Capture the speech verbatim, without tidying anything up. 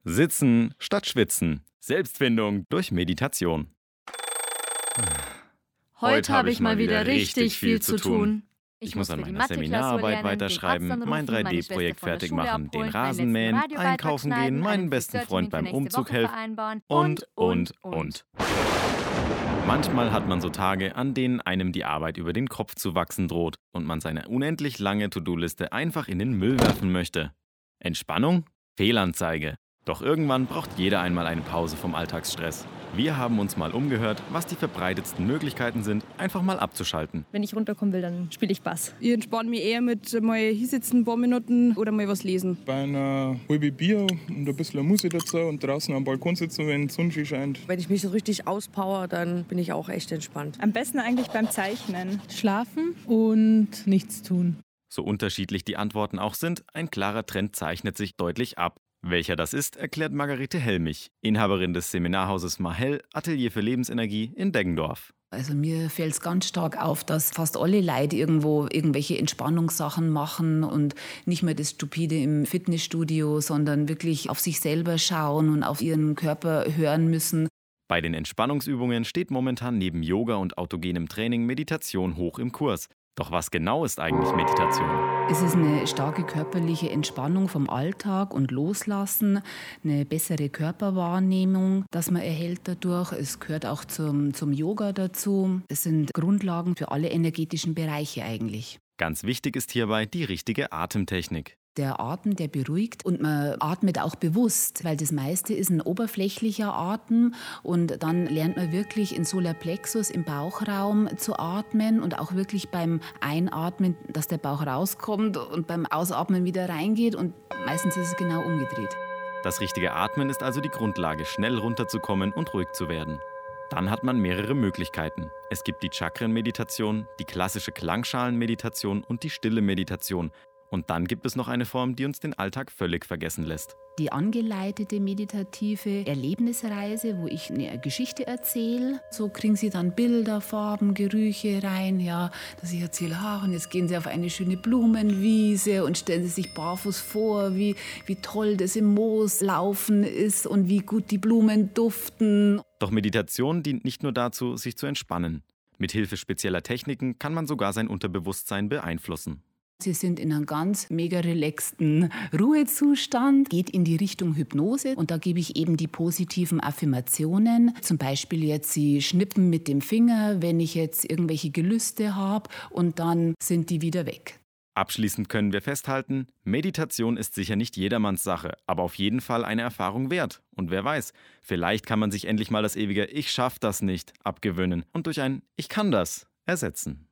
Sitzen statt schwitzen. Selbstfindung durch Meditation. Heute habe ich mal wieder richtig viel zu tun. Ich muss an meiner Seminararbeit weiterschreiben, mein drei D Projekt fertig machen, den Rasen mähen, einkaufen gehen, meinen besten Freund beim Umzug helfen und, und, und. Manchmal hat man so Tage, an denen einem die Arbeit über den Kopf zu wachsen droht und man seine unendlich lange To-Do-Liste einfach in den Müll werfen möchte. Entspannung? Fehlanzeige. Doch irgendwann braucht jeder einmal eine Pause vom Alltagsstress. Wir haben uns mal umgehört, was die verbreitetsten Möglichkeiten sind, einfach mal abzuschalten. Wenn ich runterkommen will, dann spiele ich Bass. Ich entspanne mich eher mit mal hinsitzen, ein paar Minuten oder mal was lesen. Bei einer halben Bier und ein bisschen Musik dazu und draußen am Balkon sitzen, wenn die Sonne scheint. Wenn ich mich so richtig auspower, dann bin ich auch echt entspannt. Am besten eigentlich beim Zeichnen. Schlafen und nichts tun. So unterschiedlich die Antworten auch sind, ein klarer Trend zeichnet sich deutlich ab. Welcher das ist, erklärt Margarete Helmich, Inhaberin des Seminarhauses Mahel, Atelier für Lebensenergie in Deggendorf. Also mir fällt es ganz stark auf, dass fast alle Leute irgendwo irgendwelche Entspannungssachen machen und nicht mehr das Stupide im Fitnessstudio, sondern wirklich auf sich selber schauen und auf ihren Körper hören müssen. Bei den Entspannungsübungen steht momentan neben Yoga und autogenem Training Meditation hoch im Kurs. Doch was genau ist eigentlich Meditation? Es ist eine starke körperliche Entspannung vom Alltag und Loslassen, eine bessere Körperwahrnehmung, dass man erhält dadurch. Es gehört auch zum, zum Yoga dazu. Das sind Grundlagen für alle energetischen Bereiche eigentlich. Ganz wichtig ist hierbei die richtige Atemtechnik. Der Atem, der beruhigt und man atmet auch bewusst, weil das meiste ist ein oberflächlicher Atem und dann lernt man wirklich in Solarplexus im Bauchraum zu atmen und auch wirklich beim Einatmen, dass der Bauch rauskommt und beim Ausatmen wieder reingeht und meistens ist es genau umgedreht. Das richtige Atmen ist also die Grundlage, schnell runterzukommen und ruhig zu werden. Dann hat man mehrere Möglichkeiten. Es gibt die Chakrenmeditation, die klassische Klangschalenmeditation und die stille Meditation. Und dann gibt es noch eine Form, die uns den Alltag völlig vergessen lässt. Die angeleitete meditative Erlebnisreise, wo ich eine Geschichte erzähle. So kriegen Sie dann Bilder, Farben, Gerüche rein. Ja, dass ich erzähle, ach, und jetzt gehen Sie auf eine schöne Blumenwiese und stellen Sie sich barfuß vor, wie, wie toll das im Moos laufen ist und wie gut die Blumen duften. Doch Meditation dient nicht nur dazu, sich zu entspannen. Mit Hilfe spezieller Techniken kann man sogar sein Unterbewusstsein beeinflussen. Sie sind in einem ganz mega relaxten Ruhezustand, geht in die Richtung Hypnose und da gebe ich eben die positiven Affirmationen. Zum Beispiel jetzt, Sie schnippen mit dem Finger, wenn ich jetzt irgendwelche Gelüste habe und dann sind die wieder weg. Abschließend können wir festhalten, Meditation ist sicher nicht jedermanns Sache, aber auf jeden Fall eine Erfahrung wert. Und wer weiß, vielleicht kann man sich endlich mal das ewige „Ich schaff das nicht" abgewöhnen und durch ein „Ich kann das" ersetzen.